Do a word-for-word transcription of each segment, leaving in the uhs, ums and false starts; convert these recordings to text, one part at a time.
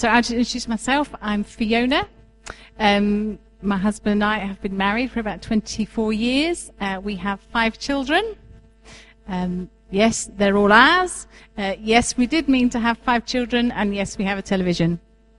so I'll just introduce myself. I'm Fiona. Um, my husband and I have been married for about twenty-four years. Uh, we have five children. Um, yes, they're all ours. Uh, yes, we did mean to have five children, and yes, we have a television.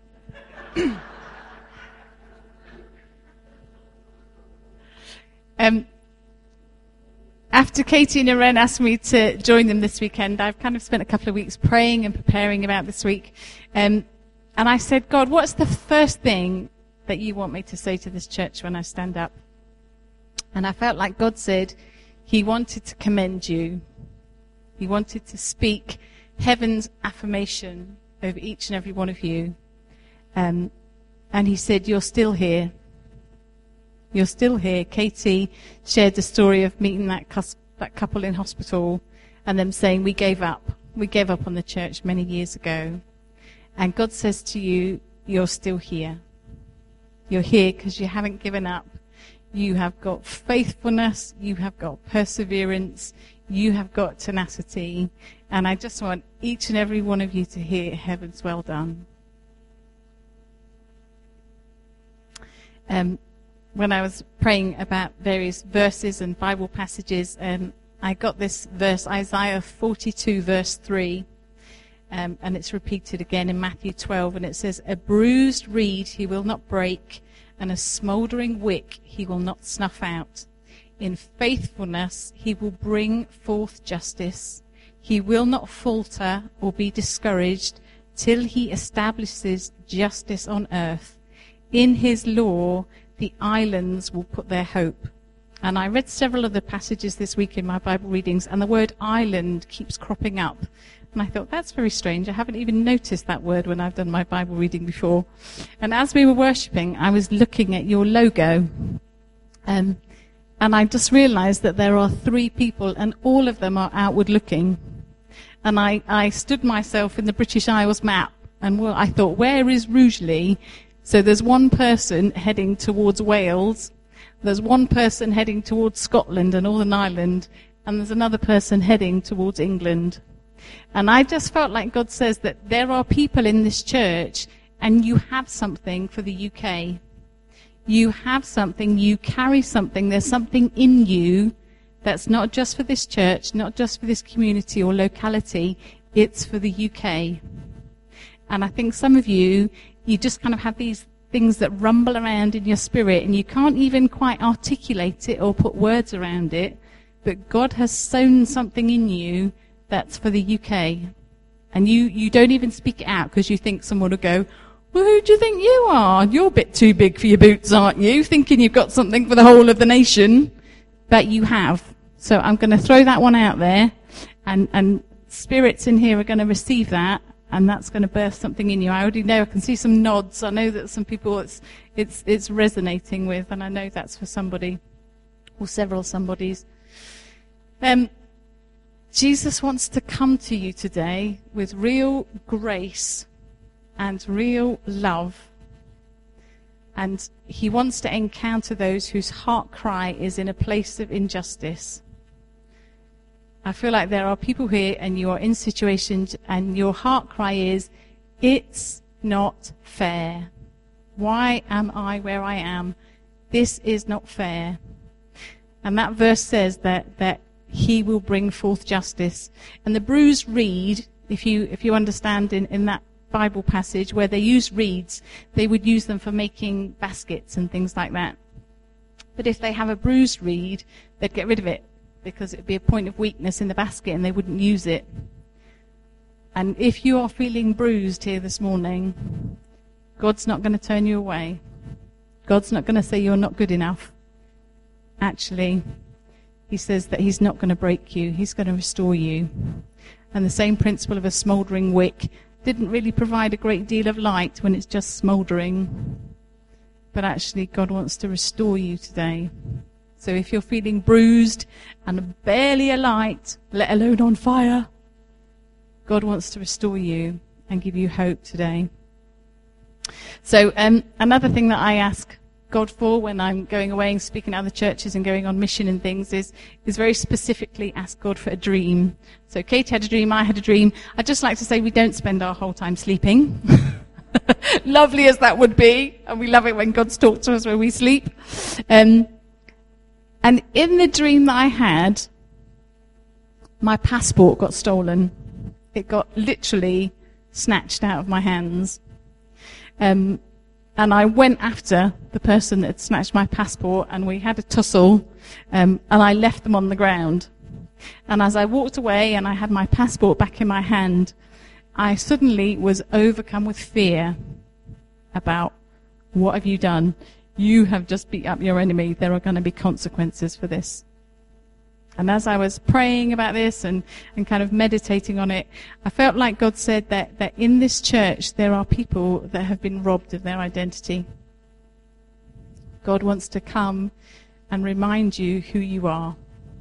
um, After Katie and Irene asked me to join them this weekend, I've kind of spent a couple of weeks praying and preparing about this week. Um, and I said, God, what's the first thing that you want me to say to this church when I stand up? And I felt like God said he wanted to commend you. He wanted to speak heaven's affirmation over each and every one of you. Um, and he said, you're still here. You're still here. Katie shared the story of meeting that, cus- that couple in hospital and them saying, we gave up. We gave up on the church many years ago. And God says to you, you're still here. You're here because you haven't given up. You have got faithfulness. You have got perseverance. You have got tenacity. And I just want each and every one of you to hear heaven's well done. Um, when I was praying about various verses and Bible passages, um, I got this verse, Isaiah forty-two, verse three. Um, and it's repeated again in Matthew twelve, and it says, a bruised reed he will not break, and a smouldering wick he will not snuff out. In faithfulness he will bring forth justice. He will not falter or be discouraged till he establishes justice on earth. In his law the islands will put their hope. And I read several of the passages this week in my Bible readings, and the word island keeps cropping up. And I thought, that's very strange. I haven't even noticed that word when I've done my Bible reading before. And as we were worshipping, I was looking at your logo. Um, and I just realized that there are three people, and all of them are outward looking. And I, I stood myself in the British Isles map, and well, I thought, where is Rugeley? So there's one person heading towards Wales. There's one person heading towards Scotland and Northern Ireland. And there's another person heading towards England. And I just felt like God says that there are people in this church, and you have something for the U K. You have something, you carry something, there's something in you that's not just for this church, not just for this community or locality, it's for the U K. And I think some of you, you just kind of have these things that rumble around in your spirit, and you can't even quite articulate it or put words around it, but God has sown something in you that's for the U K. And you, you don't even speak it out because you think someone will go, well, who do you think you are? You're a bit too big for your boots, aren't you? Thinking you've got something for the whole of the nation. But you have. So I'm going to throw that one out there. And, and spirits in here are going to receive that. And that's going to birth something in you. I already know, I can see some nods. I know that some people it's, it's, it's resonating with. And I know that's for somebody or several somebodies. Um, Jesus wants to come to you today with real grace and real love. And he wants to encounter those whose heart cry is in a place of injustice. I feel like there are people here and you are in situations and your heart cry is, it's not fair. Why am I where I am? This is not fair. And that verse says that, that he will bring forth justice. And the bruised reed, if you if you understand in, in that Bible passage where they used reeds, they would use them for making baskets and things like that. But if they have a bruised reed, they'd get rid of it because it would be a point of weakness in the basket and they wouldn't use it. And if you are feeling bruised here this morning, God's not going to turn you away. God's not going to say you're not good enough. Actually, he says that he's not going to break you. He's going to restore you. And the same principle of a smouldering wick didn't really provide a great deal of light when it's just smouldering. But actually, God wants to restore you today. So if you're feeling bruised and barely alight, let alone on fire, God wants to restore you and give you hope today. So um, another thing that I ask God for when I'm going away and speaking at other churches and going on mission and things is, is very specifically ask God for a dream. So Kate had a dream, I had a dream. I'd just like to say we don't spend our whole time sleeping. lovely as that would be, and we love it when God's talked to us when we sleep. Um, and in the dream that I had, my passport got stolen. It got literally snatched out of my hands. Um, and I went after the person that had snatched my passport, and we had a tussle, um, and I left them on the ground. And as I walked away and I had my passport back in my hand, I suddenly was overcome with fear about, what have you done? You have just beat up your enemy. There are going to be consequences for this. And as I was praying about this and, and kind of meditating on it, I felt like God said that, that in this church there are people that have been robbed of their identity. God wants to come and remind you who you are.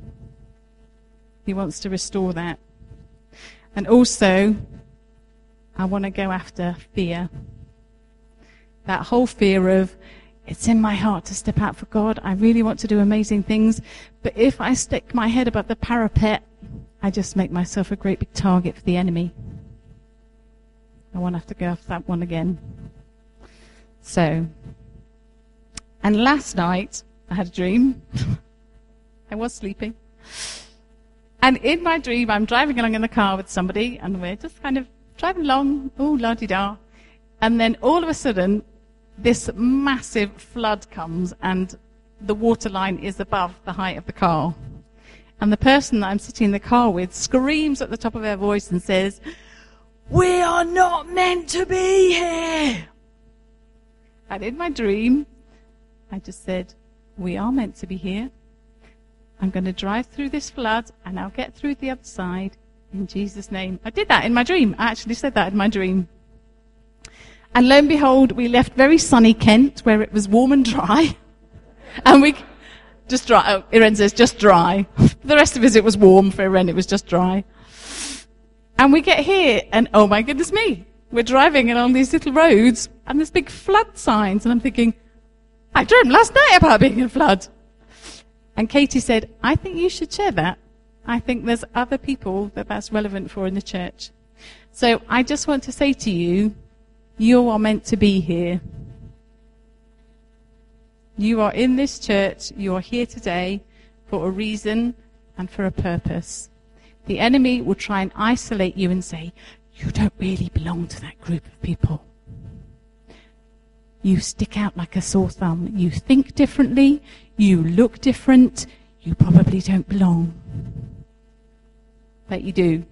He wants to restore that. And also, I want to go after fear. That whole fear of, it's in my heart to step out for God. I really want to do amazing things. But if I stick my head above the parapet, I just make myself a great big target for the enemy. I won't have to go after that one again. So, and last night, I had a dream. I was sleeping. And in my dream, I'm driving along in the car with somebody, and we're just kind of driving along, ooh, la-di-da. And then all of a sudden, this massive flood comes, and the water line is above the height of the car. And the person that I'm sitting in the car with screams at the top of her voice and says, "We are not meant to be here." And in my dream, I just said, we are meant to be here. I'm going to drive through this flood, and I'll get through the other side in Jesus' name. I did that in my dream. I actually said that in my dream. And lo and behold, we left very sunny Kent, where it was warm and dry. And we, just dry, oh, Irene says, just dry. For the rest of us, it was warm. For Irene, it was just dry. And we get here, and oh my goodness me, we're driving along these little roads, and there's big flood signs, and I'm thinking, I dreamt last night about being in a flood. And Katie said, I think you should share that. I think there's other people that that's relevant for in the church. So I just want to say to you, you are meant to be here. You are in this church. You are here today for a reason and for a purpose. The enemy will try and isolate you and say, you don't really belong to that group of people. You stick out like a sore thumb. You think differently. You look different. You probably don't belong. But you do.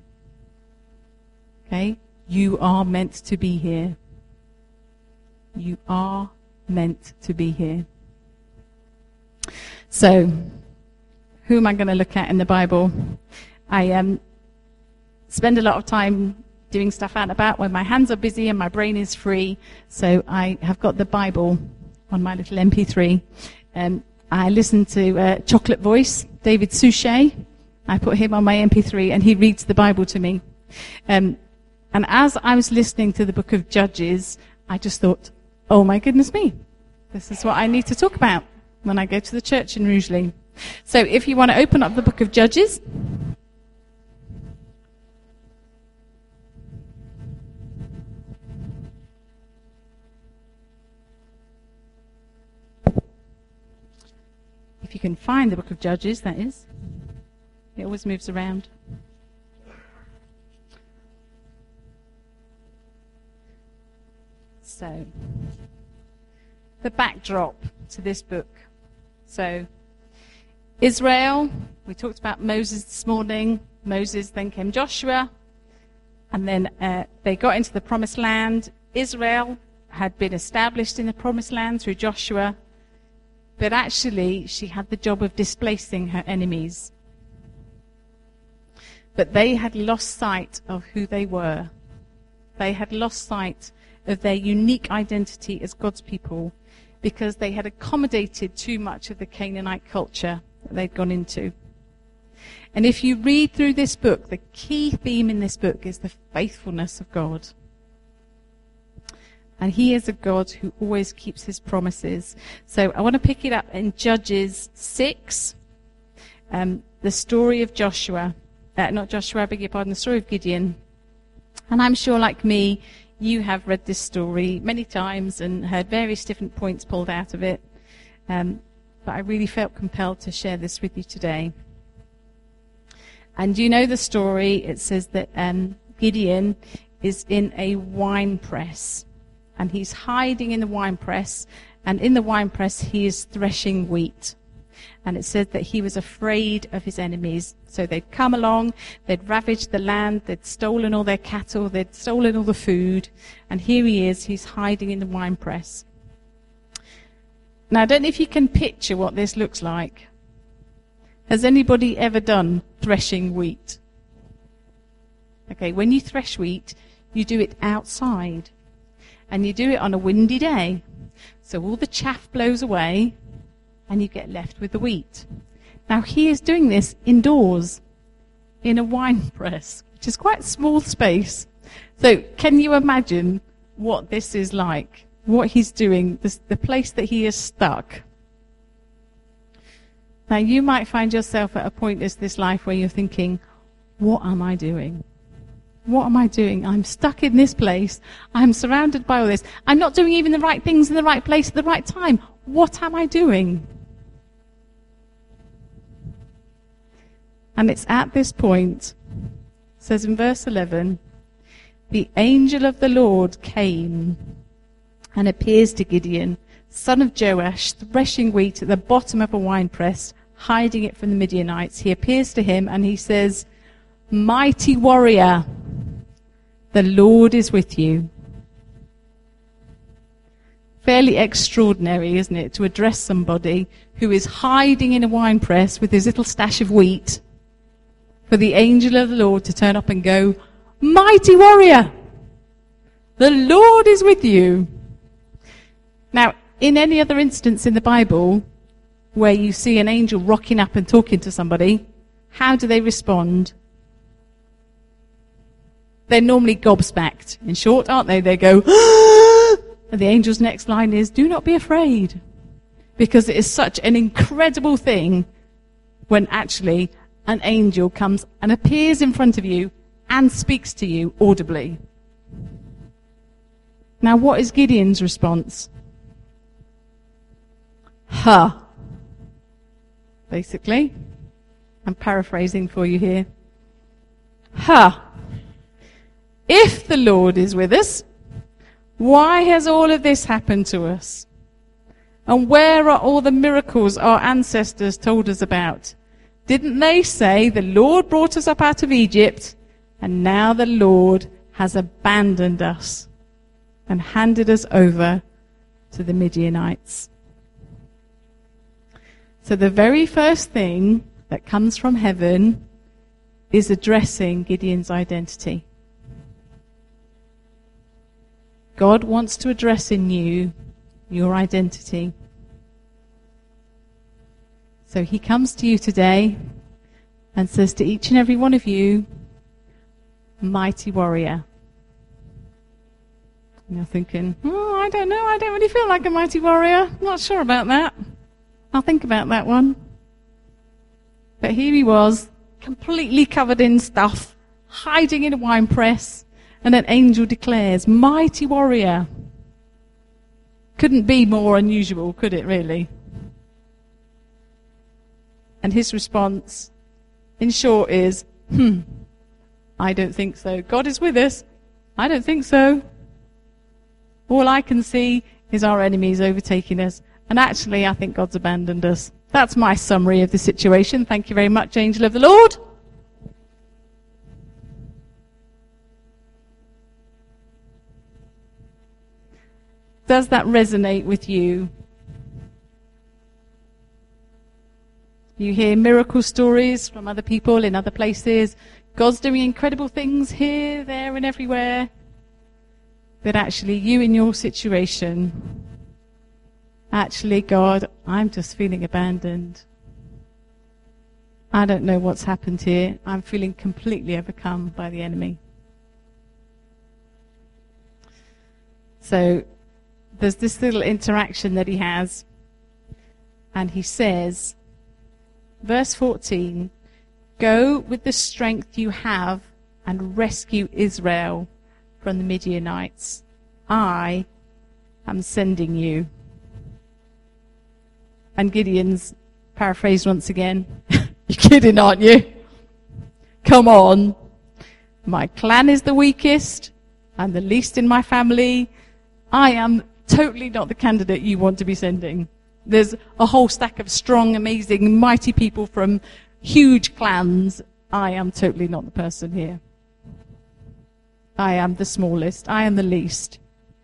Okay? You are meant to be here. You are meant to be here. So, who am I going to look at in the Bible? I um, spend a lot of time doing stuff out and about when my hands are busy and my brain is free. So I have got the Bible on my little M P three. Um, I listen to uh, Chocolate Voice, David Suchet. I put him on my M P three, and he reads the Bible to me. Um, and as I was listening to the book of Judges, I just thought, oh my goodness me, this is what I need to talk about when I go to the church in Rugeley. So if you want to open up the book of Judges. If you can find the book of Judges, that is. It always moves around. So, the backdrop to this book. So, Israel, we talked about Moses this morning. Moses, then came Joshua, and then uh, they got into the promised land. Israel had been established in the promised land through Joshua, but actually she had the job of displacing her enemies. But they had lost sight of who they were. They had lost sight of their unique identity as God's people because they had accommodated too much of the Canaanite culture that they'd gone into. And if you read through this book, the key theme in this book is the faithfulness of God. And he is a God who always keeps his promises. So I want to pick it up in Judges six, um, the story of Joshua. Uh, not Joshua, I beg your pardon, the story of Gideon. And I'm sure, like me, you have read this story many times and heard various different points pulled out of it. Um, but I really felt compelled to share this with you today. And you know the story. It says that um, Gideon is in a wine press, and he's hiding in the wine press, and in the wine press he is threshing wheat. And it says that he was afraid of his enemies. So they'd come along, they'd ravaged the land, they'd stolen all their cattle, they'd stolen all the food, and here he is, he's hiding in the wine press. Now, I don't know if you can picture what this looks like. Has anybody ever done threshing wheat? Okay, when you thresh wheat, you do it outside. And you do it on a windy day. So all the chaff blows away, and you get left with the wheat. Now, he is doing this indoors, in a wine press, which is quite a small space. So can you imagine what this is like? What he's doing, this, the place that he is stuck. Now, you might find yourself at a point in this life where you're thinking, what am I doing? What am I doing? I'm stuck in this place. I'm surrounded by all this. I'm not doing even the right things in the right place at the right time. What am I doing? And it's at this point, it says in verse eleven, the angel of the Lord came and appears to Gideon, son of Joash, threshing wheat at the bottom of a winepress, hiding it from the Midianites. He appears to him and he says, mighty warrior, the Lord is with you. Fairly extraordinary, isn't it, to address somebody who is hiding in a winepress with his little stash of wheat, for the angel of the Lord to turn up and go, mighty warrior, the Lord is with you. Now, in any other instance in the Bible where you see an angel rocking up and talking to somebody, how do they respond? They're normally gobsmacked, in short, aren't they? They go, ah! And the angel's next line is, do not be afraid. Because it is such an incredible thing when actually an angel comes and appears in front of you and speaks to you audibly. Now, what is Gideon's response? Huh. Basically. I'm paraphrasing for you here. Huh. If the Lord is with us, why has all of this happened to us? And where are all the miracles our ancestors told us about? Didn't they say the Lord brought us up out of Egypt, and now the Lord has abandoned us and handed us over to the Midianites? So the very first thing that comes from heaven is addressing Gideon's identity. God wants to address in you your identity. So he comes to you today and says to each and every one of you, mighty warrior. And you're thinking, oh, I don't know, I don't really feel like a mighty warrior. Not sure about that. I'll think about that one. But here he was, completely covered in stuff, hiding in a wine press, and an angel declares, mighty warrior. Couldn't be more unusual, could it really? And his response, in short, is, hmm, I don't think so. God is with us. I don't think so. All I can see is our enemies overtaking us. And actually, I think God's abandoned us. That's my summary of the situation. Thank you very much, angel of the Lord. Does that resonate with you? You hear miracle stories from other people in other places. God's doing incredible things here, there, and everywhere. But actually, you in your situation, actually, God, I'm just feeling abandoned. I don't know what's happened here. I'm feeling completely overcome by the enemy. So there's this little interaction that he has, and he says, verse fourteen, go with the strength you have and rescue Israel from the Midianites. I am sending you. And Gideon's paraphrased once again. You're kidding, aren't you? Come on. My clan is the weakest. I'm the least in my family. I am totally not the candidate you want to be sending. There's a whole stack of strong, amazing, mighty people from huge clans. I am totally not the person here. I am the smallest. I am the least.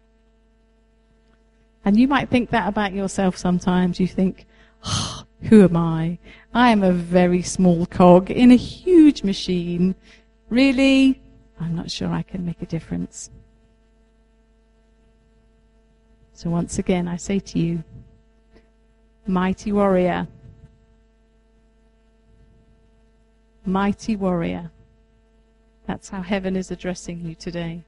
And you might think that about yourself sometimes. You think, oh, who am I? I am a very small cog in a huge machine. Really? I'm not sure I can make a difference. So once again, I say to you, mighty warrior, mighty warrior. That's how heaven is addressing you today.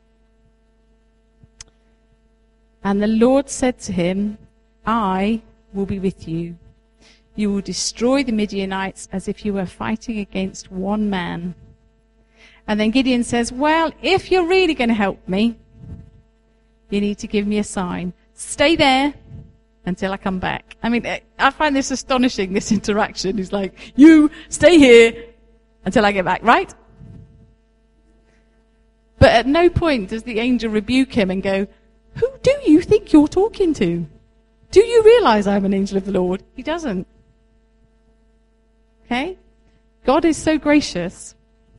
And the Lord said to him, I will be with you. You will destroy the Midianites as if you were fighting against one man. And then Gideon says, well, if you're really going to help me, you need to give me a sign. Stay there until I come back. I mean, I find this astonishing, this interaction. He's like, you stay here until I get back, right? But at no point does the angel rebuke him and go, who do you think you're talking to? Do you realize I'm an angel of the Lord? He doesn't. Okay? God is so gracious.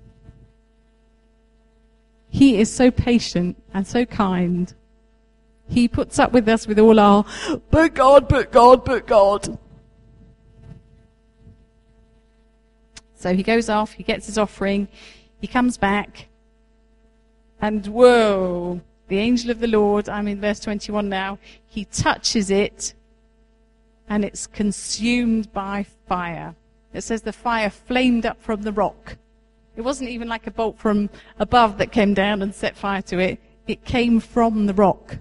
He is so patient and so kind. He puts up with us with all our, but God, but God, but God. So he goes off, he gets his offering, he comes back, and whoa, the angel of the Lord, I'm in verse twenty-one now, he touches it, and it's consumed by fire. It says the fire flamed up from the rock. It wasn't even like a bolt from above that came down and set fire to it. It came from the rock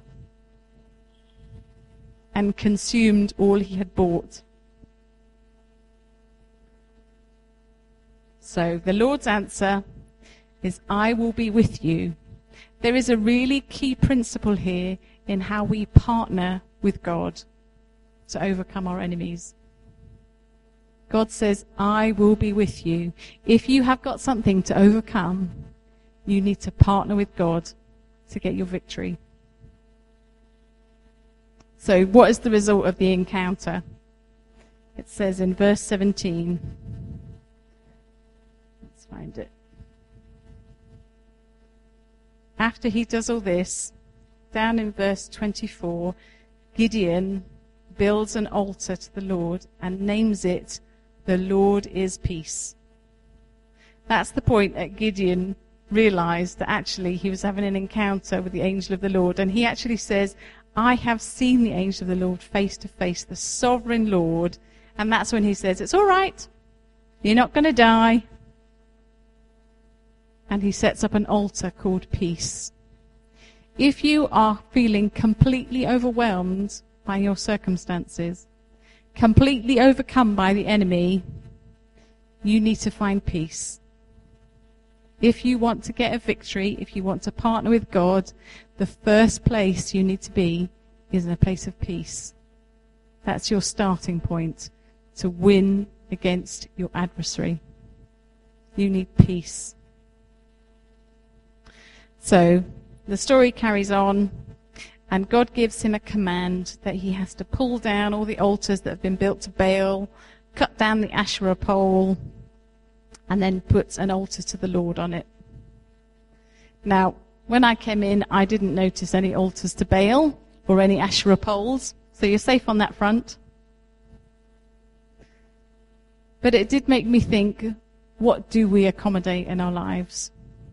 and consumed all he had bought. So the Lord's answer is, I will be with you. There is a really key principle here in how we partner with God to overcome our enemies. God says, I will be with you. If you have got something to overcome, you need to partner with God to get your victory. So what is the result of the encounter? It says in verse seventeen. Let's find it. After he does all this, down in verse twenty-four, Gideon builds an altar to the Lord and names it, the Lord is Peace. That's the point that Gideon realized that actually he was having an encounter with the angel of the Lord. And he actually says, I have seen the angel of the Lord face to face, the sovereign Lord. And that's when he says, it's all right. You're not going to die. And he sets up an altar called Peace. If you are feeling completely overwhelmed by your circumstances, completely overcome by the enemy, you need to find peace. If you want to get a victory, if you want to partner with God, the first place you need to be is in a place of peace. That's your starting point to win against your adversary. You need peace. So the story carries on, and God gives him a command that he has to pull down all the altars that have been built to Baal, cut down the Asherah pole, and then put an altar to the Lord on it. Now, when I came in, I didn't notice any altars to Baal or any Asherah poles, so you're safe on that front. But it did make me think, what do we accommodate in our lives?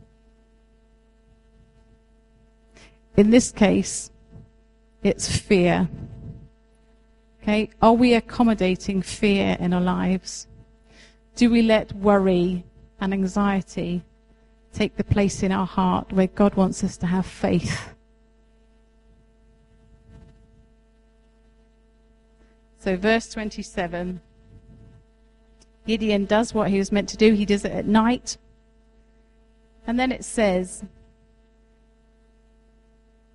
In this case, it's fear. Okay, are we accommodating fear in our lives? Do we let worry and anxiety take the place in our heart where God wants us to have faith? So verse twenty-seven, Gideon does what he was meant to do. He does it at night. And then it says,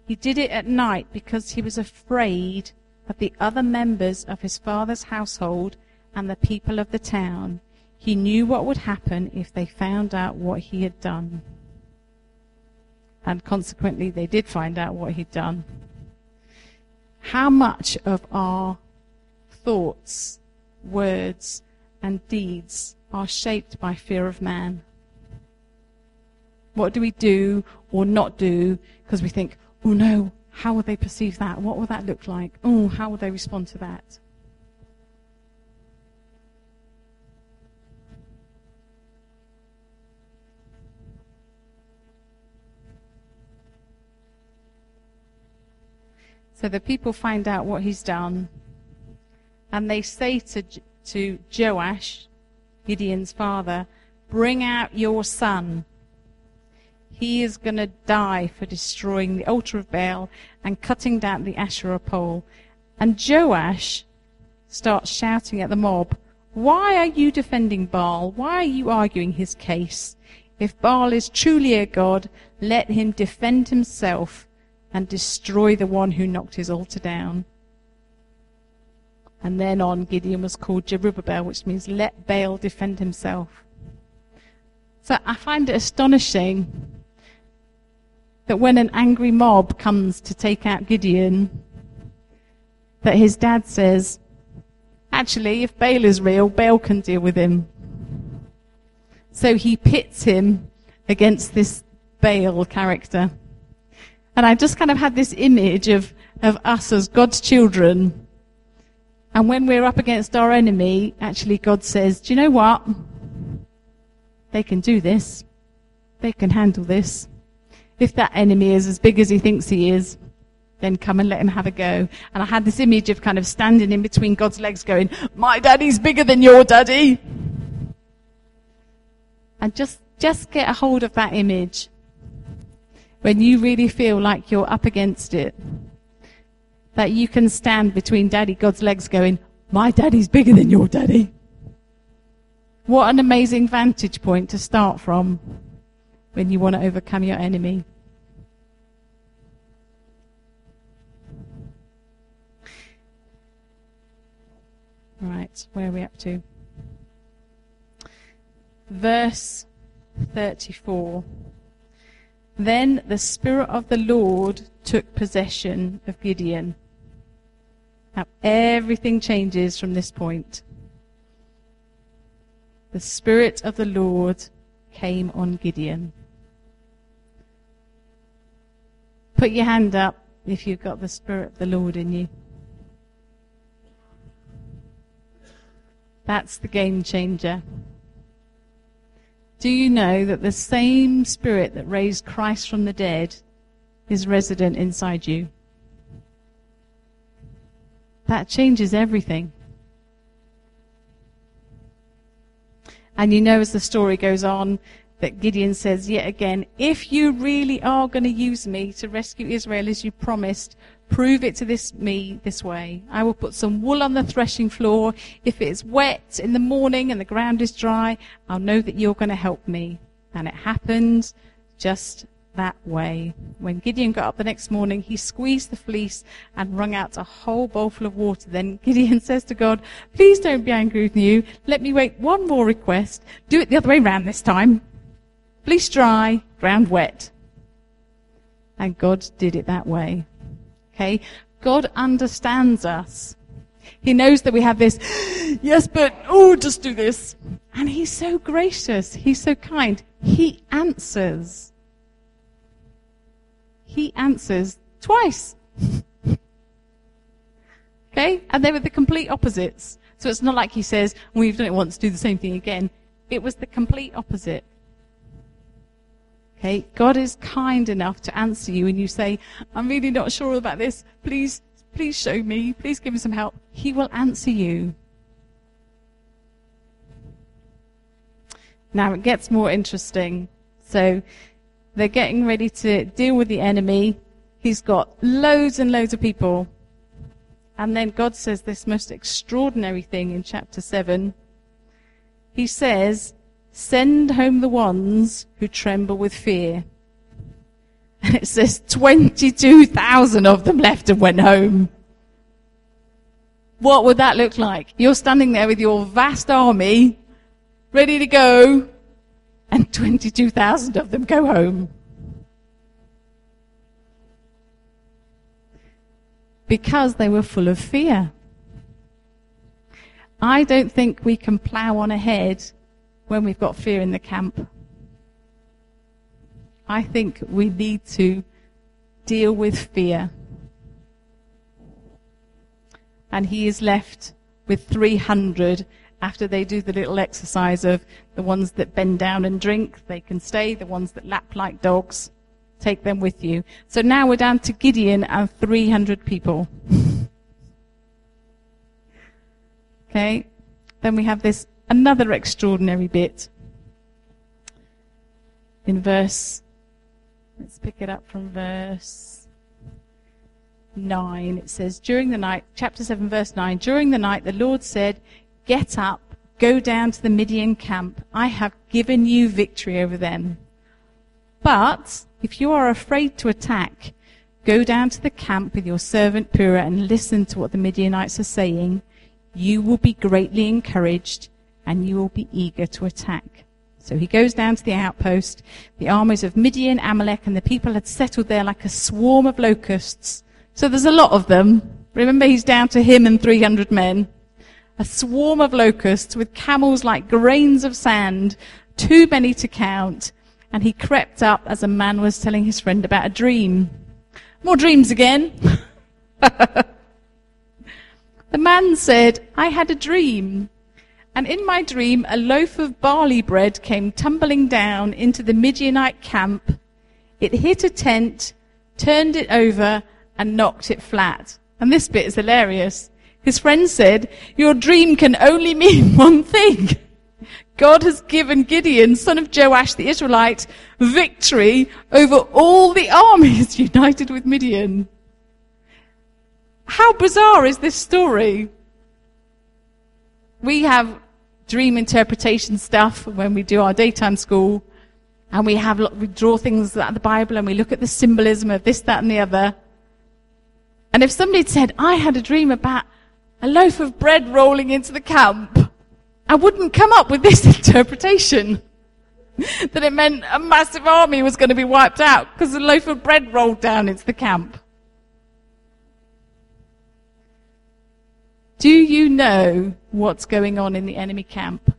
He did it at night because he was afraid of the other members of his father's household and the people of the town. He knew what would happen if they found out what he had done. And consequently, they did find out what he'd done. How much of our thoughts, words, and deeds are shaped by fear of man? What do we do or not do because we think, oh no, how would they perceive that? What would that look like? Oh, how would they respond to that? So the people find out what he's done, and they say to, to Joash, Gideon's father, bring out your son. He is going to die for destroying the altar of Baal and cutting down the Asherah pole. And Joash starts shouting at the mob, why are you defending Baal? Why are you arguing his case? If Baal is truly a god, let him defend himself and destroy the one who knocked his altar down. And then on, Gideon was called Jerubbaal, which means let Baal defend himself. So I find it astonishing that when an angry mob comes to take out Gideon, that his dad says, actually, if Baal is real, Baal can deal with him. So he pits him against this Baal character. And I just kind of had this image of, of us as God's children. And when we're up against our enemy, actually God says, do you know what? They can do this. They can handle this. If that enemy is as big as he thinks he is, then come and let him have a go. And I had this image of kind of standing in between God's legs going, my daddy's bigger than your daddy. And just, just get a hold of that image. When you really feel like you're up against it, that you can stand between Daddy God's legs going, my daddy's bigger than your daddy. What an amazing vantage point to start from when you want to overcome your enemy. Right, where are we up to? Verse thirty-four. Then the Spirit of the Lord took possession of Gideon. Now everything changes from this point. The Spirit of the Lord came on Gideon. Put your hand up if you've got the Spirit of the Lord in you. That's the game changer. Do you know that the same Spirit that raised Christ from the dead is resident inside you? That changes everything. And you know, as the story goes on, that Gideon says yet again, if you really are going to use me to rescue Israel as you promised, prove it to this me this way. I will put some wool on the threshing floor. If it's wet in the morning and the ground is dry, I'll know that you're going to help me. And it happened just that way. When Gideon got up the next morning, he squeezed the fleece and wrung out a whole bowl full of water. Then Gideon says to God, please don't be angry with you. Let me make one more request. Do it the other way round this time. Fleece dry, ground wet. And God did it that way. Okay? God understands us. He knows that we have this, yes, but, oh, just do this. And he's so gracious. He's so kind. He answers. He answers twice. Okay? And they were the complete opposites. So it's not like he says, well, you've done it once, do the same thing again. It was the complete opposite. Okay? God is kind enough to answer you and you say, I'm really not sure about this. Please, please show me. Please give me some help. He will answer you. Now it gets more interesting. So they're getting ready to deal with the enemy. He's got loads and loads of people. And then God says this most extraordinary thing in chapter seven. He says, send home the ones who tremble with fear. And it says twenty-two thousand of them left and went home. What would that look like? You're standing there with your vast army, ready to go, and twenty-two thousand of them go home. Because they were full of fear. I don't think we can plough on ahead when we've got fear in the camp. I think we need to deal with fear. And he is left with three hundred after they do the little exercise of the ones that bend down and drink, they can stay. The ones that lap like dogs, take them with you. So now we're down to Gideon and three hundred people. Okay, then we have this another extraordinary bit in verse, let's pick it up from verse nine. It says, during the night, chapter seven, verse nine, during the night the Lord said, get up, go down to the Midian camp. I have given you victory over them. But if you are afraid to attack, go down to the camp with your servant Purah and listen to what the Midianites are saying. You will be greatly encouraged and you will be eager to attack. So he goes down to the outpost. The armies of Midian, Amalek, and the people had settled there like a swarm of locusts. So there's a lot of them. Remember, he's down to him and three hundred men. A swarm of locusts with camels like grains of sand, too many to count. And he crept up as a man was telling his friend about a dream. More dreams again. The man said, I had a dream. And in my dream, a loaf of barley bread came tumbling down into the Midianite camp. It hit a tent, turned it over, and knocked it flat. And this bit is hilarious. His friend said, your dream can only mean one thing. God has given Gideon, son of Joash the Israelite, victory over all the armies united with Midian. How bizarre is this story? We have dream interpretation stuff when we do our daytime school, and we have we draw things out of the Bible and we look at the symbolism of this, that, and the other. And if somebody had said, I had a dream about a loaf of bread rolling into the camp, I wouldn't come up with this interpretation. That it meant a massive army was going to be wiped out because a loaf of bread rolled down into the camp. Do you know what's going on in the enemy camp?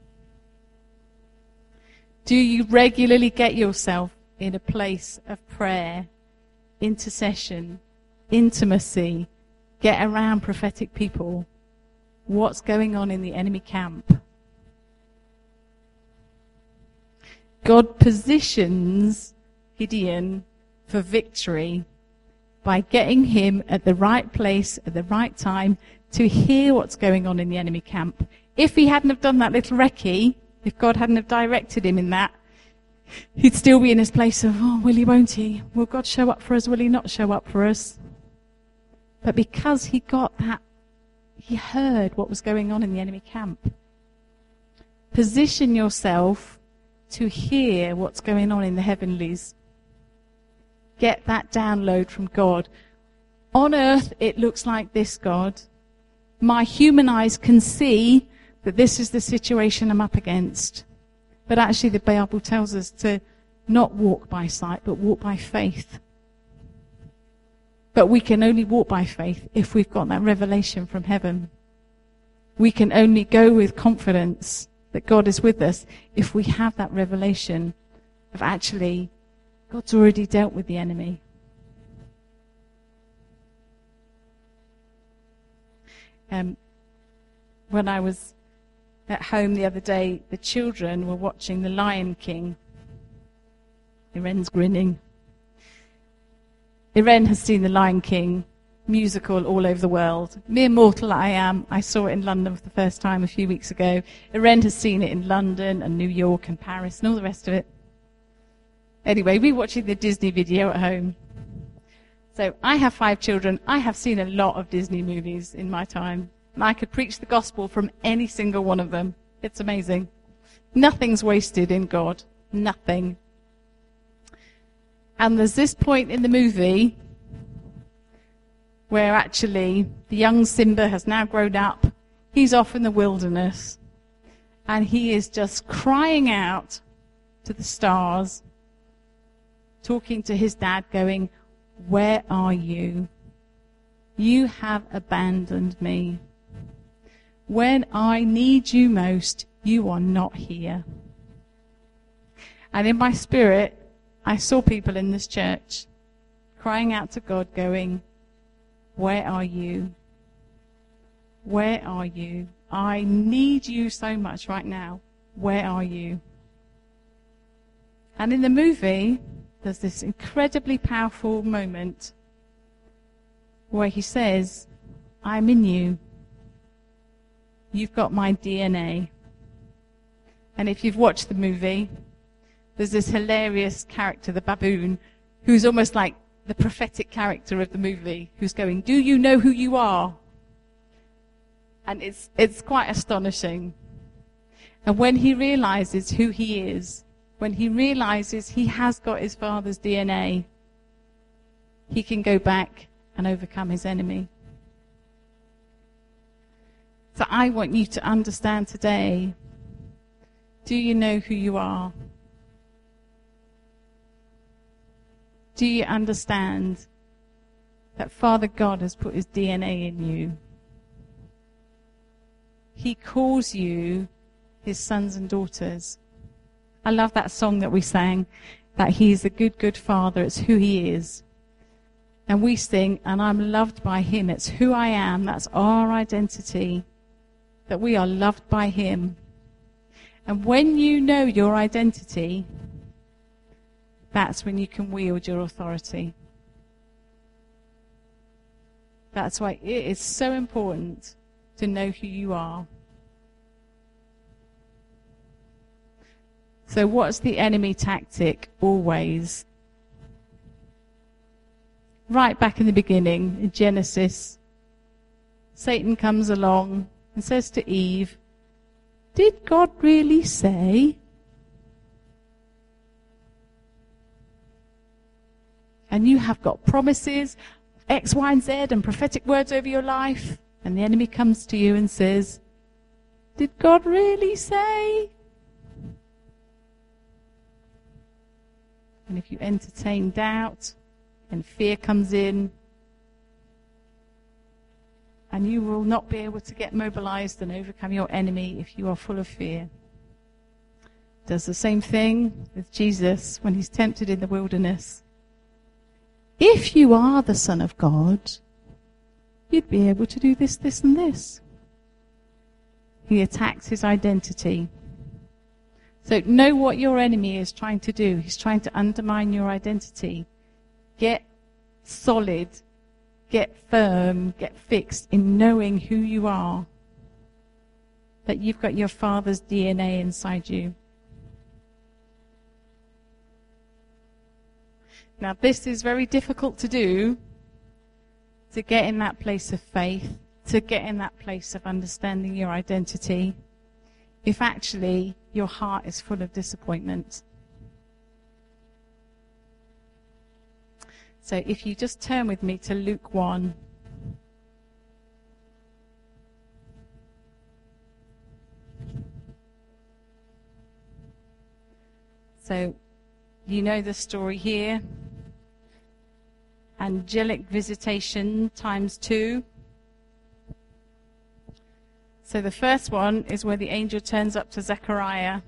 Do you regularly get yourself in a place of prayer, intercession, intimacy, get around prophetic people? What's going on in the enemy camp? God positions Gideon for victory by getting him at the right place at the right time to hear what's going on in the enemy camp. If he hadn't have done that little recce, if God hadn't have directed him in that, he'd still be in his place of, oh, will he, won't he? Will God show up for us? Will he not show up for us? But because he got that, he heard what was going on in the enemy camp. Position yourself to hear what's going on in the heavenlies. Get that download from God. On earth, it looks like this, God. My human eyes can see that this is the situation I'm up against. But actually, the Bible tells us to not walk by sight, but walk by faith. But we can only walk by faith if we've got that revelation from heaven. We can only go with confidence that God is with us if we have that revelation of actually God's already dealt with the enemy. Um, when I was at home the other day, the children were watching The Lion King. Irene's grinning. Irene has seen The Lion King musical all over the world. Mere mortal I am. I saw it in London for the first time a few weeks ago. Irene has seen it in London and New York and Paris and all the rest of it. Anyway, we're watching the Disney video at home. So I have five children. I have seen a lot of Disney movies in my time. And I could preach the gospel from any single one of them. It's amazing. Nothing's wasted in God. Nothing. And there's this point in the movie where actually the young Simba has now grown up. He's off in the wilderness. And he is just crying out to the stars, talking to his dad, going, "Where are you? You have abandoned me. When I need you most, you are not here." And in my spirit, I saw people in this church crying out to God, going, "Where are you? Where are you? I need you so much right now. Where are you?" And in the movie, there's this incredibly powerful moment where he says, "I'm in you. You've got my D N A." And if you've watched the movie, there's this hilarious character, the baboon, who's almost like the prophetic character of the movie, who's going, "Do you know who you are?" And it's it's quite astonishing. And when he realizes who he is, when he realizes he has got his father's D N A, he can go back and overcome his enemy. So I want you to understand today, do you know who you are? Do you understand that Father God has put his D N A in you? He calls you his sons and daughters. I love that song that we sang, that he's a good, good father. It's who he is. And we sing, "And I'm loved by him." It's who I am. That's our identity, that we are loved by him. And when you know your identity, that's when you can wield your authority. That's why it is so important to know who you are. So what's the enemy tactic always? Right back in the beginning, in Genesis, Satan comes along and says to Eve, "Did God really say?" And you have got promises, X, Y, and Z, and prophetic words over your life. And the enemy comes to you and says, "Did God really say?" And if you entertain doubt, and fear comes in, and you will not be able to get mobilized and overcome your enemy if you are full of fear. Does the same thing with Jesus when he's tempted in the wilderness. If you are the Son of God, you'd be able to do this, this, and this. He attacks his identity. So know what your enemy is trying to do. He's trying to undermine your identity. Get solid, get firm, get fixed in knowing who you are. That you've got your Father's D N A inside you. Now this is very difficult to do, to get in that place of faith, to get in that place of understanding your identity, if actually your heart is full of disappointment. So if you just turn with me to Luke one. So you know the story here. Angelic visitation times two. So the first one is where the angel turns up to Zechariah.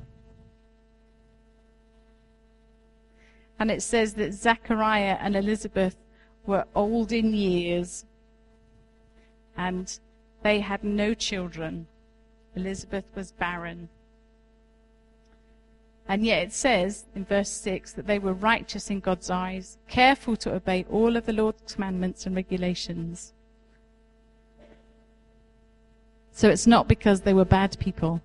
And it says that Zechariah and Elizabeth were old in years. And they had no children. Elizabeth was barren. And yet it says in verse six that they were righteous in God's eyes, careful to obey all of the Lord's commandments and regulations. So it's not because they were bad people.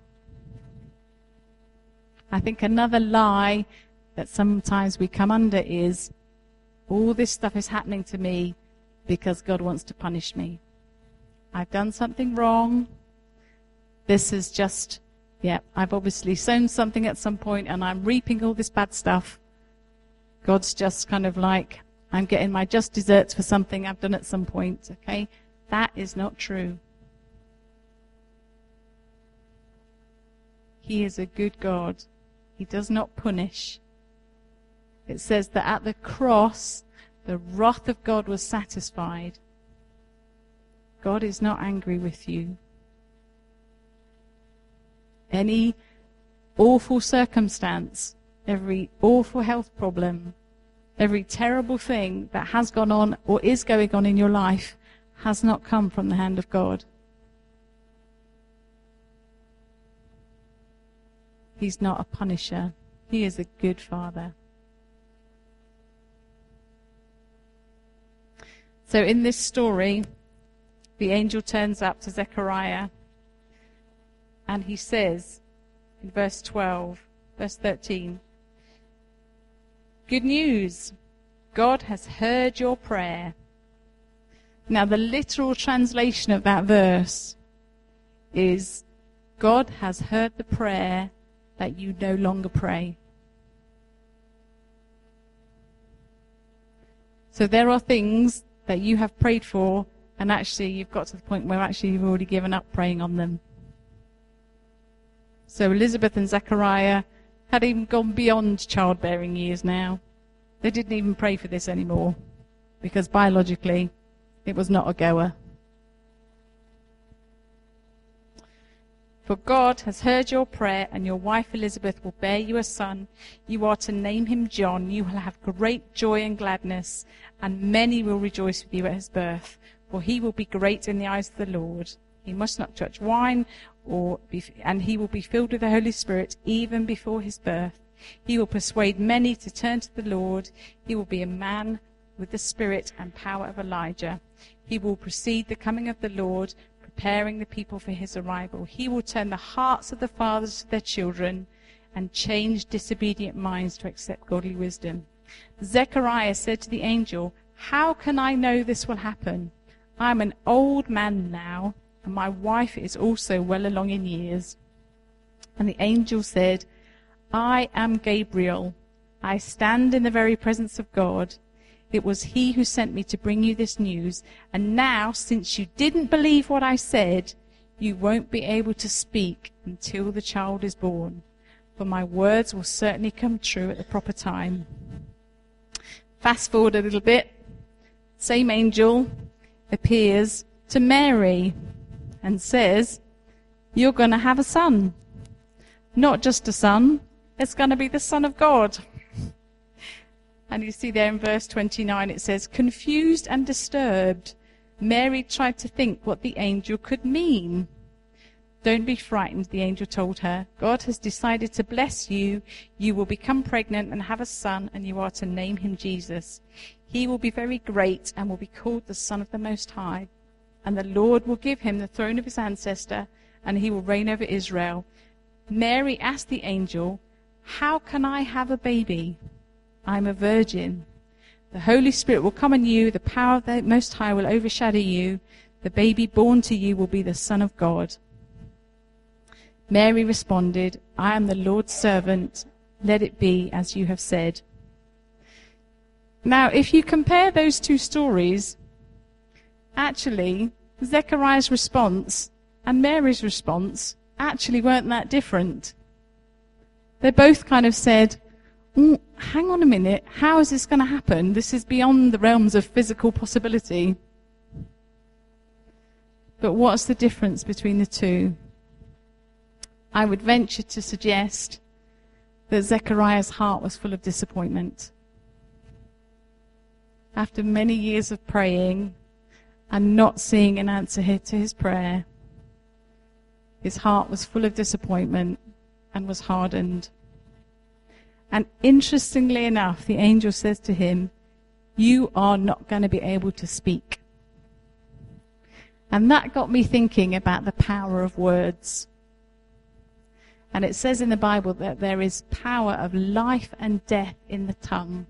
I think another lie that sometimes we come under is, all this stuff is happening to me because God wants to punish me. I've done something wrong. This is just, yeah, I've obviously sown something at some point and I'm reaping all this bad stuff. God's just kind of like, I'm getting my just desserts for something I've done at some point, okay? That is not true. He is a good God. He does not punish. It says that at the cross, the wrath of God was satisfied. God is not angry with you. Any awful circumstance, every awful health problem, every terrible thing that has gone on or is going on in your life has not come from the hand of God. He's not a punisher. He is a good Father. So in this story, the angel turns up to Zechariah and he says in verse twelve, verse thirteen, "Good news, God has heard your prayer." Now the literal translation of that verse is, God has heard the prayer that you no longer pray. So there are things that you have prayed for, and actually you've got to the point where actually you've already given up praying on them. So Elizabeth and Zechariah had even gone beyond childbearing years now. They didn't even pray for this anymore, because biologically it was not a goer. For God has heard your prayer, and your wife Elizabeth will bear you a son. You are to name him John. You will have great joy and gladness, and many will rejoice with you at his birth. For he will be great in the eyes of the Lord. He must not touch wine, or be, and he will be filled with the Holy Spirit even before his birth. He will persuade many to turn to the Lord. He will be a man with the spirit and power of Elijah. He will precede the coming of the Lord, preparing the people for his arrival. He will turn the hearts of the fathers to their children and change disobedient minds to accept godly wisdom. Zechariah said to the angel, "How can I know this will happen? I am an old man now, and my wife is also well along in years." And the angel said, "I am Gabriel. I stand in the very presence of God. It was he who sent me to bring you this news. And now, since you didn't believe what I said, you won't be able to speak until the child is born. For my words will certainly come true at the proper time." Fast forward a little bit. Same angel appears to Mary and says, "You're going to have a son. Not just a son, it's going to be the Son of God." And you see there in verse twenty-nine it says, "Confused and disturbed, Mary tried to think what the angel could mean." "Don't be frightened," the angel told her. "God has decided to bless you. You will become pregnant and have a son, and you are to name him Jesus. He will be very great and will be called the Son of the Most High. And the Lord will give him the throne of his ancestor, and he will reign over Israel." Mary asked the angel, "How can I have a baby? I'm a virgin. The Holy Spirit will come on you. The power of the Most High will overshadow you. The baby born to you will be the Son of God." Mary responded, "I am the Lord's servant. Let it be as you have said." Now, if you compare those two stories, actually, Zechariah's response and Mary's response actually weren't that different. They both kind of said, mm, hang on a minute, how is this going to happen? This is beyond the realms of physical possibility. But what's the difference between the two? I would venture to suggest that Zechariah's heart was full of disappointment. After many years of praying and not seeing an answer to his prayer, his heart was full of disappointment and was hardened. And interestingly enough, the angel says to him, "You are not going to be able to speak." And that got me thinking about the power of words. And it says in the Bible that there is power of life and death in the tongue.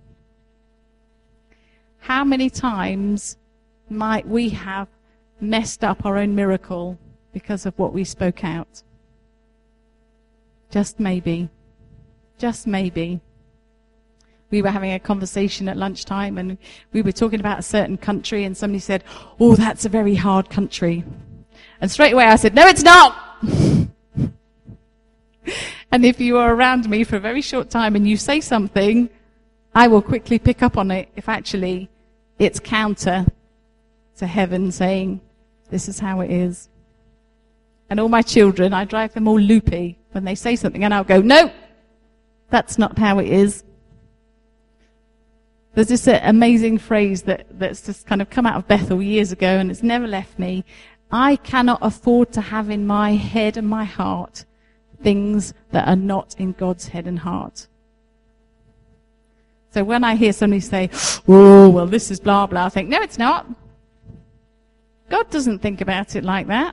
How many times might we have messed up our own miracle because of what we spoke out? Just maybe. Just maybe. We were having a conversation at lunchtime, and we were talking about a certain country, and somebody said, "Oh, that's a very hard country." And straight away I said, "No, it's not!" And if you are around me for a very short time and you say something, I will quickly pick up on it if actually it's counter to heaven saying, this is how it is. And all my children, I drive them all loopy when they say something, and I'll go, "No, that's not how it is." There's this uh, amazing phrase that, that's just kind of come out of Bethel years ago, and it's never left me. I cannot afford to have in my head and my heart things that are not in God's head and heart. So when I hear somebody say, "Oh, well, this is blah, blah," I think, no, it's not. God doesn't think about it like that.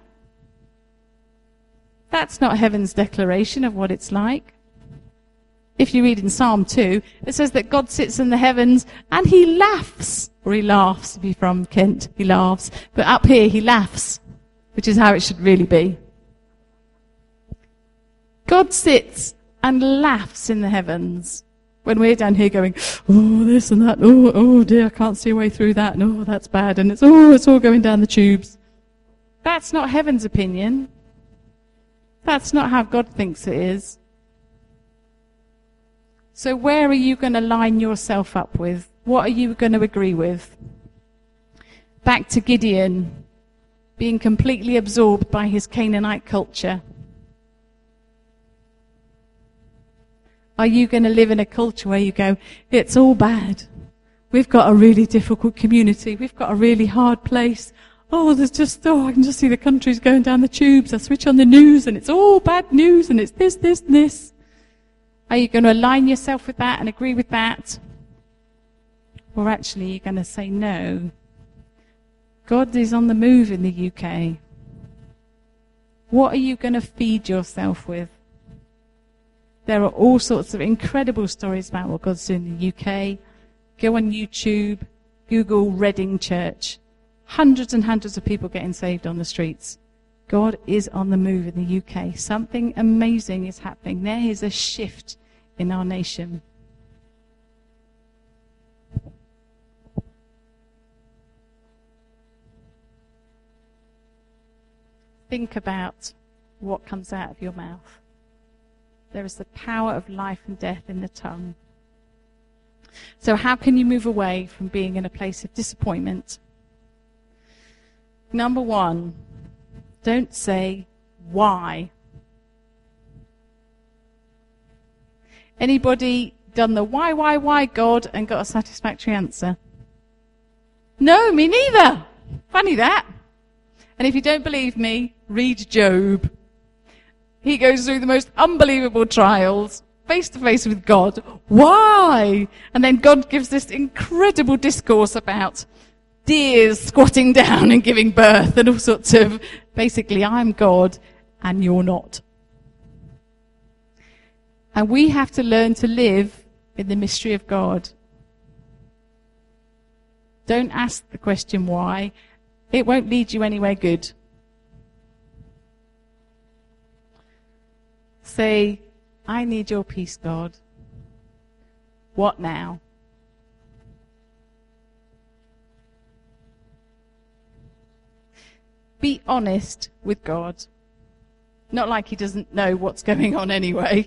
That's not heaven's declaration of what it's like. If you read in Psalm two, it says that God sits in the heavens and he laughs. Or he laughs, if you're from Kent, he laughs. But up here, he laughs, which is how it should really be. God sits and laughs in the heavens when we're down here going, "Oh, this and that, oh, oh dear, I can't see a way through that, and oh, that's bad, and it's, oh, it's all going down the tubes." That's not heaven's opinion. That's not how God thinks it is. So where are you going to line yourself up with? What are you going to agree with? Back to Gideon, being completely absorbed by his Canaanite culture. Are you going to live in a culture where you go, "It's all bad. We've got a really difficult community. We've got a really hard place. Oh, there's just, oh, I can just see the country's going down the tubes. I switch on the news and it's all bad news and it's this, this, and this." Are you going to align yourself with that and agree with that? Or actually you're going to say, no, God is on the move in the U K. What are you going to feed yourself with? There are all sorts of incredible stories about what God's doing in the U K. Go on YouTube, Google Reading Church. Hundreds and hundreds of people getting saved on the streets. God is on the move in the U K. Something amazing is happening. There is a shift in our nation. Think about what comes out of your mouth. There is the power of life and death in the tongue. So how can you move away from being in a place of disappointment? Number one, don't say, "Why?" Anybody done the why, why, why, God, and got a satisfactory answer? No, me neither. Funny that. And if you don't believe me, read Job. He goes through the most unbelievable trials, face to face with God. Why? And then God gives this incredible discourse about deers squatting down and giving birth and all sorts of, basically, I'm God and you're not. And we have to learn to live in the mystery of God. Don't ask the question why. It won't lead you anywhere good. Say, "I need your peace, God. What now?" Be honest with God. Not like he doesn't know what's going on anyway.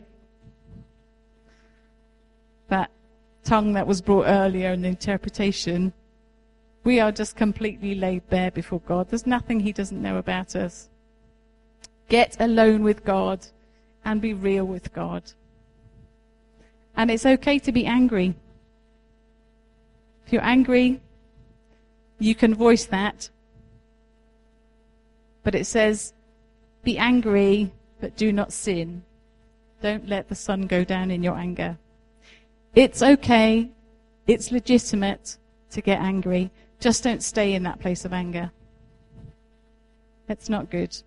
That tongue that was brought earlier in the interpretation, we are just completely laid bare before God. There's nothing he doesn't know about us. Get alone with God and be real with God. And it's okay to be angry. If you're angry, you can voice that. But it says, be angry, but do not sin. Don't let the sun go down in your anger. It's okay, it's legitimate to get angry. Just don't stay in that place of anger. It's not good.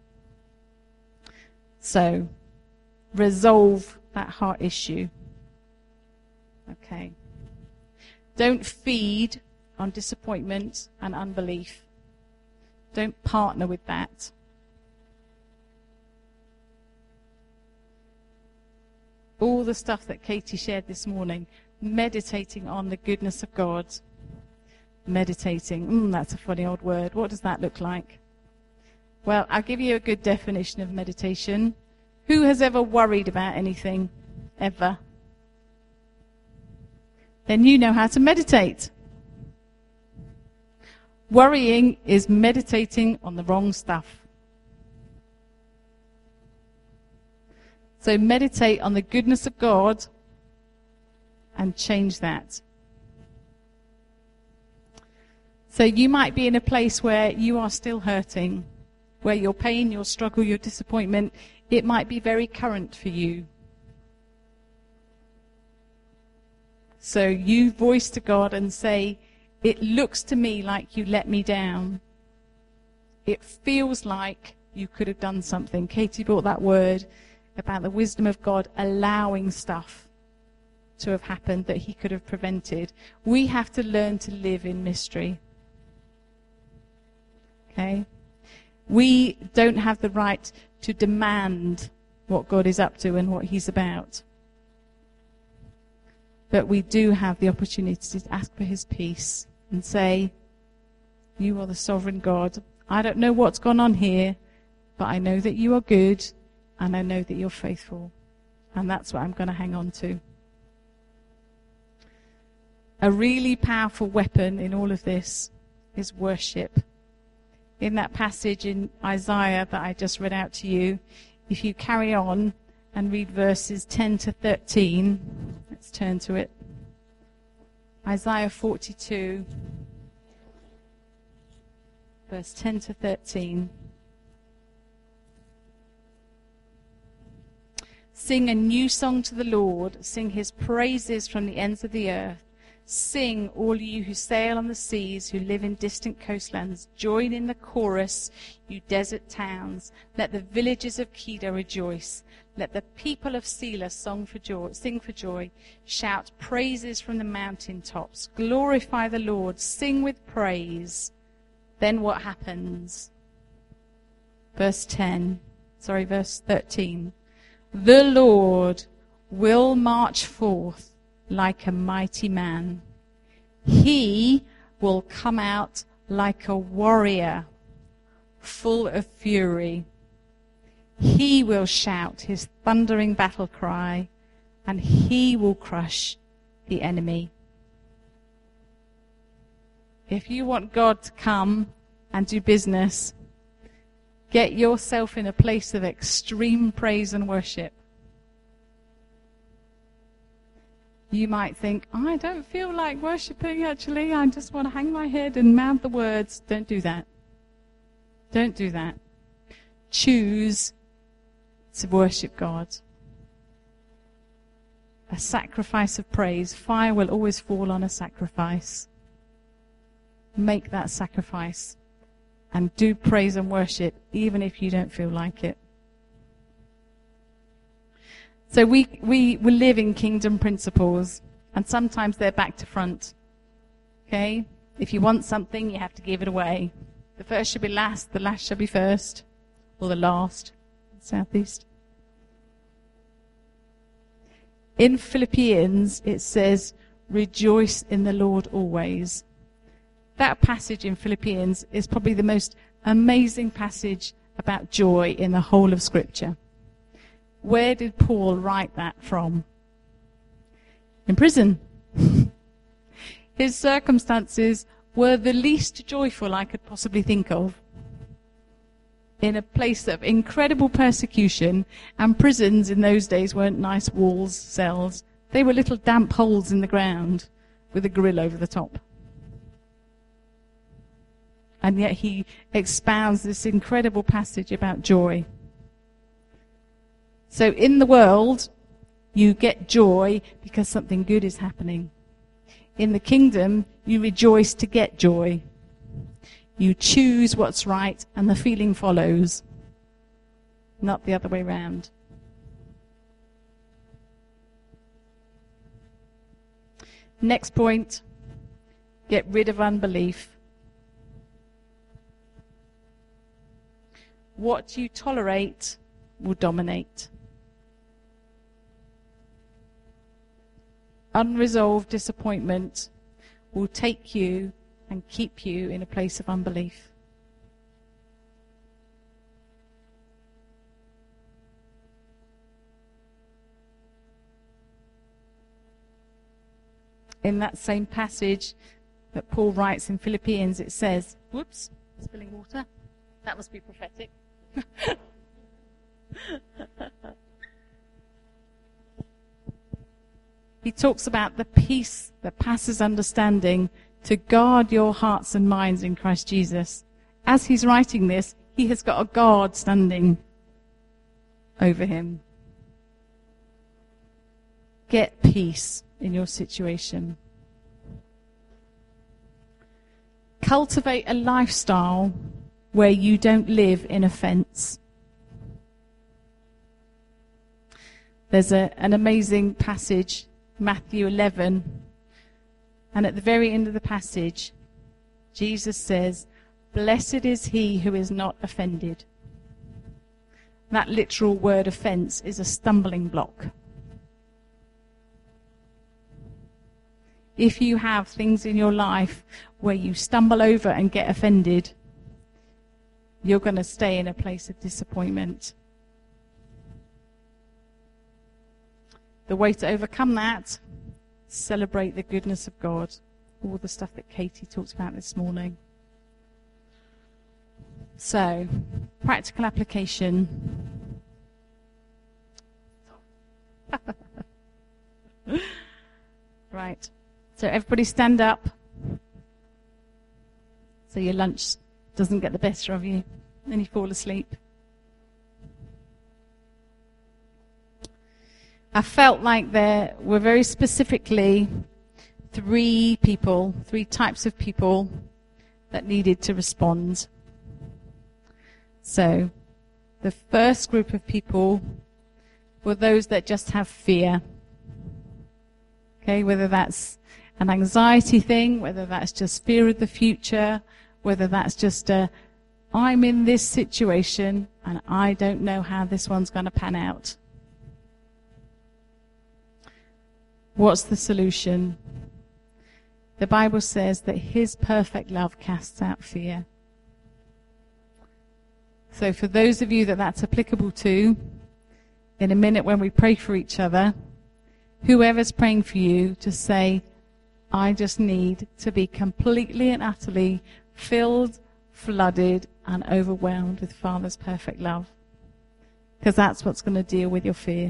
So, resolve that heart issue. Okay. Don't feed on disappointment and unbelief. Don't partner with that. All the stuff that Katie shared this morning, meditating on the goodness of God. Meditating, mm, that's a funny old word. What does that look like? Well, I'll give you a good definition of meditation. Who has ever worried about anything? Ever? Then you know how to meditate. Worrying is meditating on the wrong stuff. So meditate on the goodness of God and change that. So you might be in a place where you are still hurting, where your pain, your struggle, your disappointment, it might be very current for you. So you voice to God and say, it looks to me like you let me down. It feels like you could have done something. Katie brought that word about the wisdom of God allowing stuff to have happened that he could have prevented. We have to learn to live in mystery. Okay? We don't have the right to demand what God is up to and what he's about. But we do have the opportunity to ask for his peace and say, you are the sovereign God. I don't know what's gone on here, but I know that you are good and I know that you're faithful. And that's what I'm going to hang on to. A really powerful weapon in all of this is worship. In that passage in Isaiah that I just read out to you, if you carry on and read verses ten to thirteen, let's turn to it. Isaiah forty-two, verse ten to thirteen. Sing a new song to the Lord, sing his praises from the ends of the earth. Sing, all you who sail on the seas, who live in distant coastlands. Join in the chorus, you desert towns. Let the villages of Kedar rejoice. Let the people of Selah song for joy, sing for joy. Shout praises from the mountain tops. Glorify the Lord. Sing with praise. Then what happens? Verse ten. Sorry, verse thirteen. The Lord will march forth like a mighty man. He will come out like a warrior, full of fury. He will shout his thundering battle cry, and he will crush the enemy. If you want God to come and do business, get yourself in a place of extreme praise and worship. You might think, I don't feel like worshipping actually, I just want to hang my head and mouth the words. Don't do that. Don't do that. Choose to worship God. A sacrifice of praise. Fire will always fall on a sacrifice. Make that sacrifice and do praise and worship even if you don't feel like it. So we, we, we live in kingdom principles, and sometimes they're back to front. Okay? If you want something, you have to give it away. The first shall be last, the last shall be first, or the last. Southeast. In Philippians, it says, rejoice in the Lord always. That passage in Philippians is probably the most amazing passage about joy in the whole of Scripture. Where did Paul write that from? In prison. His circumstances were the least joyful I could possibly think of. In a place of incredible persecution, and prisons in those days weren't nice walls, cells. They were little damp holes in the ground with a grill over the top. And yet he expounds this incredible passage about joy. So in the world, you get joy because something good is happening. In the kingdom, you rejoice to get joy. You choose what's right and the feeling follows, not the other way round. Next point, get rid of unbelief. What you tolerate will dominate. unresolved disappointment will take you and keep you in a place of unbelief. In that same passage that Paul writes in Philippians, it says, whoops, spilling water. That must be prophetic. He talks about the peace that passes understanding to guard your hearts and minds in Christ Jesus. As he's writing this, he has got a guard standing over him. Get peace in your situation. Cultivate a lifestyle where you don't live in offense. There's a, an amazing passage, Matthew eleven, and at the very end of the passage, Jesus says, "Blessed is he who is not offended." That literal word offense is a stumbling block. If you have things in your life where you stumble over and get offended, you're going to stay in a place of disappointment. The way to overcome that, celebrate the goodness of God. All the stuff that Katie talked about this morning. So, practical application. Right. So everybody stand up so your lunch doesn't get the better of you and you fall asleep. I felt like there were very specifically three people, three types of people that needed to respond. So the first group of people were those that just have fear. Okay, whether that's an anxiety thing, whether that's just fear of the future, whether that's just a, I'm in this situation and I don't know how this one's going to pan out. What's the solution? The Bible says that his perfect love casts out fear. So for those of you that that's applicable to, in a minute when we pray for each other, whoever's praying for you, to say, I just need to be completely and utterly filled, flooded, and overwhelmed with Father's perfect love. Because that's what's going to deal with your fear.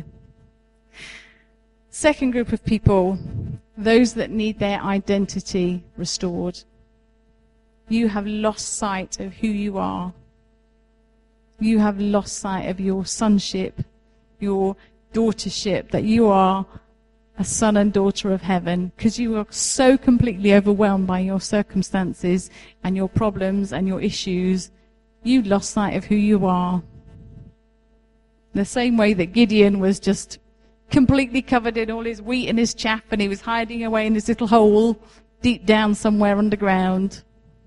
Second group of people, those that need their identity restored. You have lost sight of who you are. You have lost sight of your sonship, your daughtership, that you are a son and daughter of heaven, because you are so completely overwhelmed by your circumstances and your problems and your issues. You lost sight of who you are. The same way that Gideon was just completely covered in all his wheat and his chaff, and he was hiding away in his little hole deep down somewhere underground.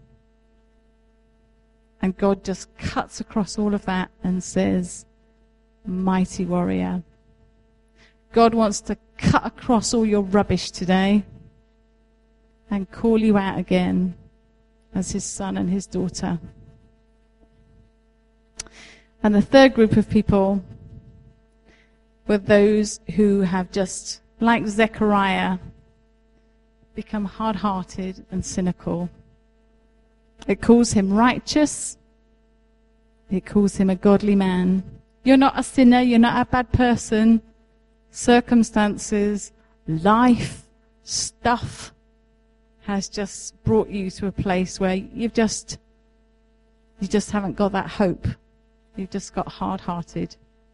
And God just cuts across all of that and says, mighty warrior. God wants to cut across all your rubbish today and call you out again as his son and his daughter. And the third group of people were those who have just, like Zechariah, become hard-hearted and cynical. It calls him righteous. It calls him a godly man. You're not a sinner. You're not a bad person. Circumstances, life, stuff has just brought you to a place where you've just, you just haven't got that hope. You've just got hard-hearted.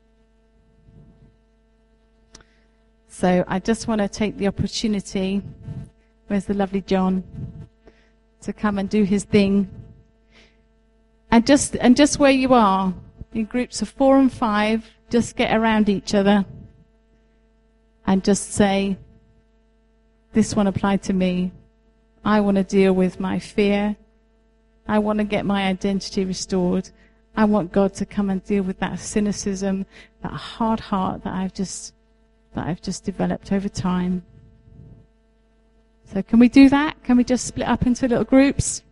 So I just want to take the opportunity, where's the lovely John, to come and do his thing. And just, and just where you are, in groups of four and five, just get around each other. And just say, this one applied to me. I want to deal with my fear. I want to get my identity restored. I want God to come and deal with that cynicism, that hard heart that I've just, that I've just developed over time. So can we do that? Can we just split up into little groups?